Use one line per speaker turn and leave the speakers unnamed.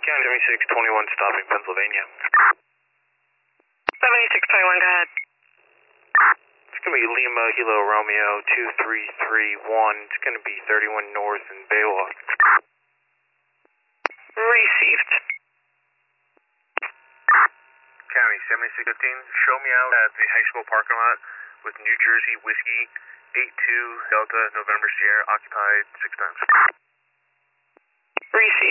County 7621 stopping Pennsylvania.
7621, go ahead.
It's going to be Lima Kilo Romeo 2331. It's going to be 31 North in Baywa.
Received.
County 7615, show me out at the high school parking lot with New Jersey Whiskey 82 Delta November Sierra occupied 6 times.
Received.